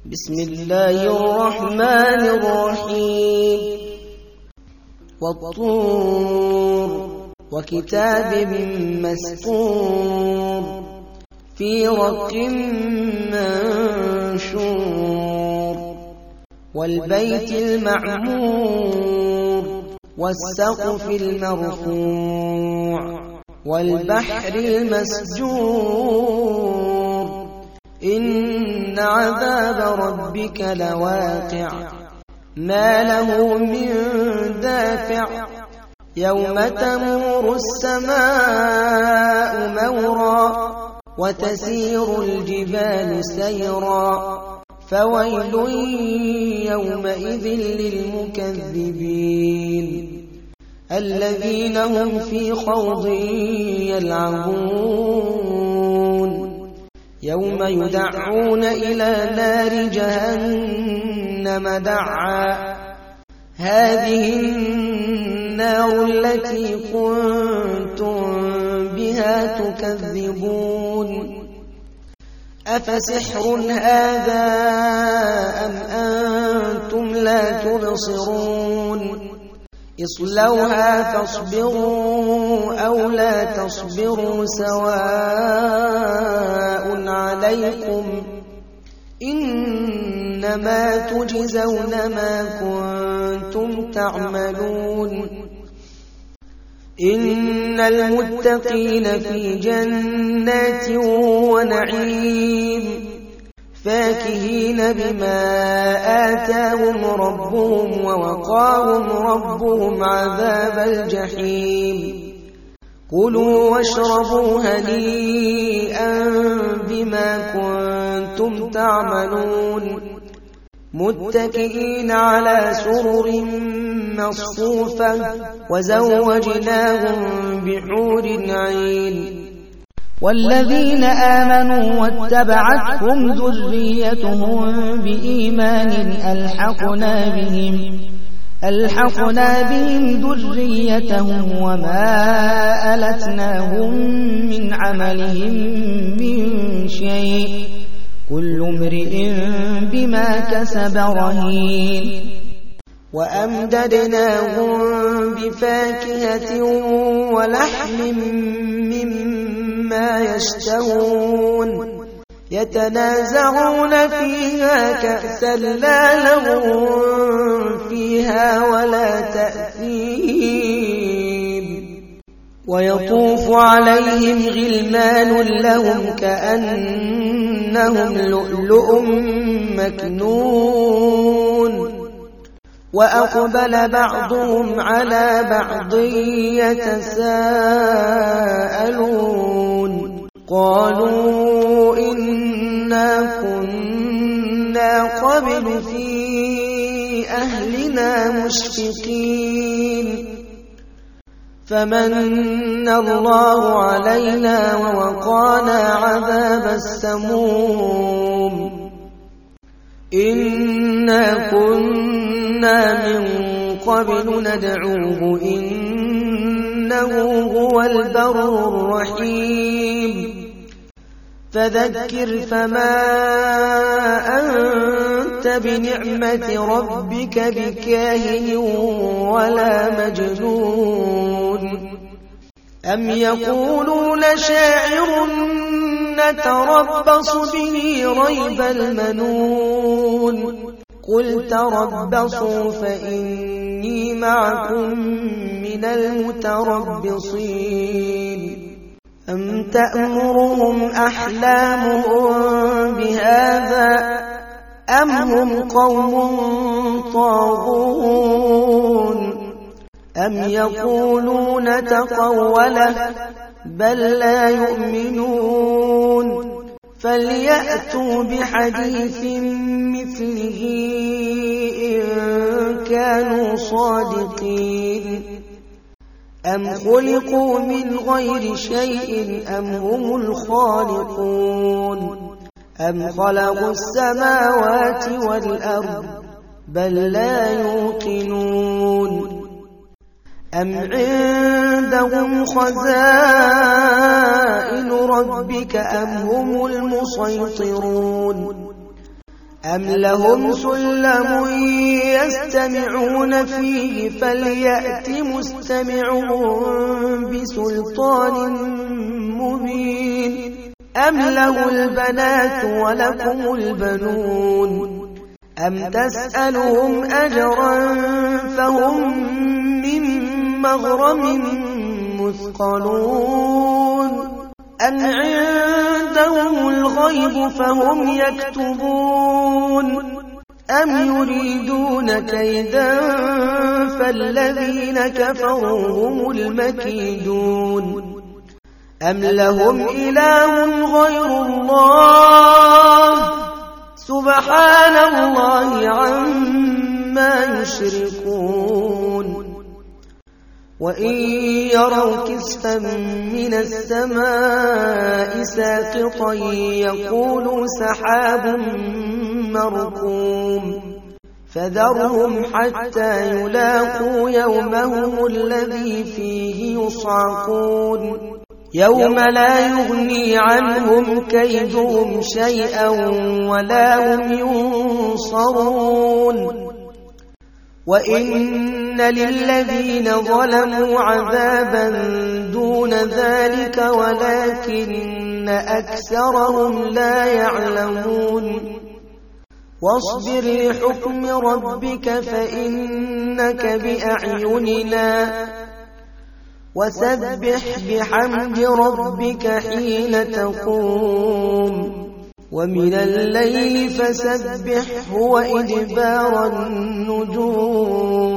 بسم الله الرحمن الرحيم والطور وكتاب مسطور في رق منشور والبيت المعمور والسقف المرفوع والبحر المسجور إن عذاب ربك لواقع ما له من دافع يوم تمور السماء مورا وتسير الجبال سيرا فويل يومئذ للمكذبين الذين هم في خوض يلعبون يوم يدعون إلى نار جهنم دعا هذه النار التي كنتم بها تكذبون أفسحر هذا أم أنتم لا تبصرون اصلوها فاصبروا أو لا تصبروا سواء عليكم إنما تجزون ما كنتم تعملون إن المتقين في جنات ونعيم فاكهين بما آتاهم ربهم ووقاهم ربهم عذاب الجحيم كلوا واشربوا هنيئا بما كنتم تعملون متكئين على سرر مصفوفة وزوجناهم بحور عين والذين آمنوا واتبعتهم ذريتهم بإيمان ألحقنا بهم ذريتهم وما ألتناهم من عملهم من شيء كل امرئ بما كسب رهين وأمددناهم بفاكهة ولحم مما يشتهون يتنازعون فيها كأسا لا لغو فيها ولا تأثيم ويطوف عليهم غلمان لهم كأنهم لؤلؤ مكنون وأقبل بعضهم على بعض يتساءلون قالوا إنا كنا قبل في أهلنا مشفقين فمن الله علينا ووقانا عذاب السموم إنا كنا من قبل ندعوه إنه هو البر الرحيم فذكر فما أنت بنعمة ربك بكاهن ولا مجنون أم يقولون شاعر نتربص به ريب المنون قل تربصوا فإني معكم من المتربصين أم تأمرهم أحلامهم بهذا أم هم قوم طاغون أم يقولون تقوله بل لا يؤمنون فليأتوا بحديث مثله إن كانوا صادقين أم خلقوا من غير شيء أم هم الخالقون أم خلقوا السماوات والأرض بل لا يوقنون أم عندهم خزائن ربك أم هم المسيطرون أم لهم سلم يستمعون فيه فليأت مستمعون بسلطان مبين أم له البنات ولكم البنون أم تسألهم أجرا فهم من مغرم مثقلون أم عندهم الغيب فهم يكتبون أم يريدون كيدا فالذين كفروا هم المكيدون أم لهم إله غير الله سبحان الله عما يشركون وإن يروا كسفا من السماء ساقطا يقولوا سحاب مركوم فذرهم حتى يلاقوا يومهم الذي فيه يصعقون يوم لا يغني عنهم كيدهم شيئا ولا هم ينصرون وإن للذين ظلموا عذابا دون ذلك ولكن أكثرهم لا يعلمون واصبر لحكم ربك فإنك بأعيننا وسبح بحمد ربك حين تقوم ومن الليل فسبحه وإدبار النجوم